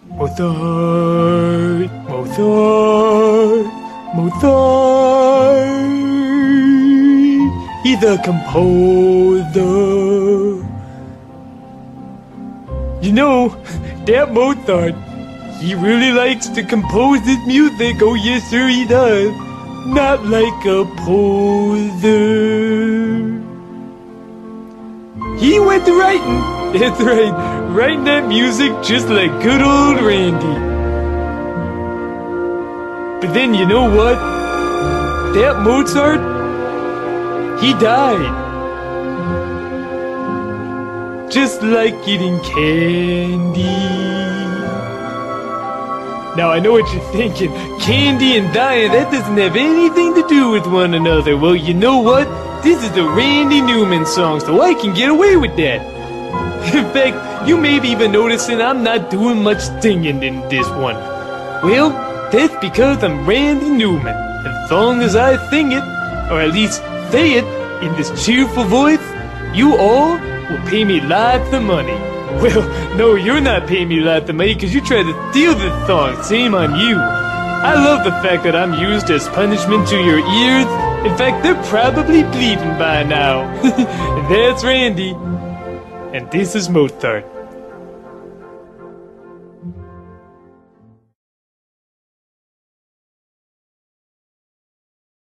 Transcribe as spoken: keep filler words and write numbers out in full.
Mozart, Mozart, Mozart. He's a composer. You know, that Mozart, he really likes to compose his music. Oh yes sir, he does. Not like a poser. He went to writing. That's right, writing that music just like good old Randy. But then you know what? That Mozart, he died. Just like eating candy. Now I know what you're thinking. Candy and dying, that doesn't have anything to do with one another. Well, you know what? This is a Randy Newman song, so I can get away with that. In fact, you may be even noticing I'm not doing much singing in this one. Well, that's because I'm Randy Newman. As long as I sing it, or at least say it, in this cheerful voice, you all will pay me lots of money. Well, no, you're not paying me lots of money because you tried to steal this song. Shame on you. I love the fact that I'm used as punishment to your ears. In fact, they're probably bleeding by now. That's Randy. And this is Mozart.